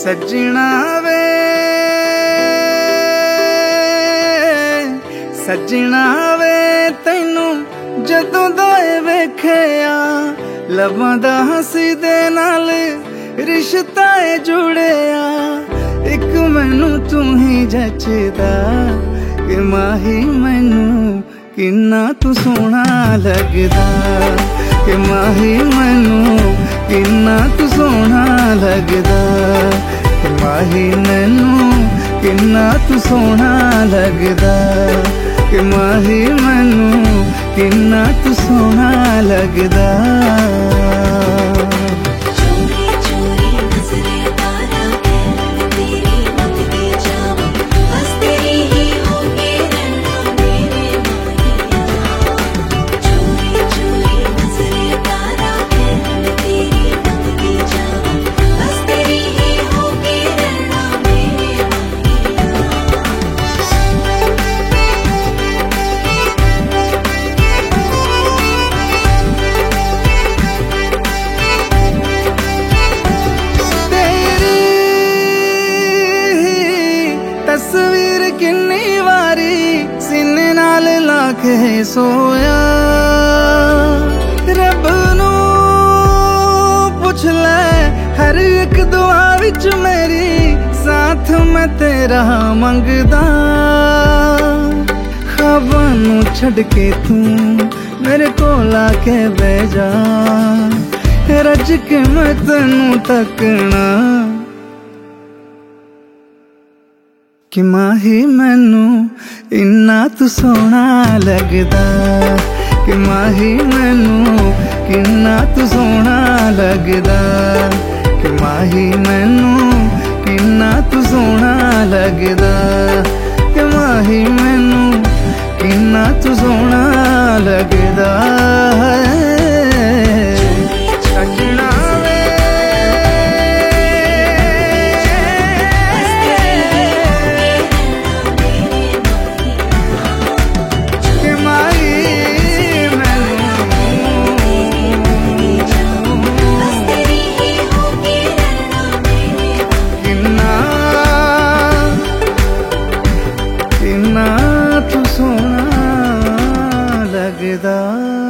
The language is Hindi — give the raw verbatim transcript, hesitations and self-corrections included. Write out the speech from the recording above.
सजना वे सजना वे तैनू जदों दा वेखिया लबां दा हंसी दे नाल रिश्ता है जुड़िया। एक मैनू तू ही जचदा कि माही मैनू किन्ना तू सोहना लगदा कि माही मैनू किन्ना तू सोहना लगदा कि माही मैनू किन्ना तू सोहना लगदा कि माही मैनू किन्ना तू सोहना लगदा। तस्वीर किन्नी वारी सीने नाल लाके सोया रब नू पुछ ले हर एक दुआ विच मेरी साथ मैं तेरा मंगदा। ख्वाबां नू छड़ के तू मेरे कोल आके बह जा रज के मैं तैनू तकना कि माही मैनू इन्ना तू सोहना लगदा कि माही मैनू किन्ना तू सोहना लगदा कि माही मैनू किन्ना तू सोहना लगदा कि माही मैनू किन्ना तू सोहना लगदा। सजना किन्ना तू सोहना लगदा।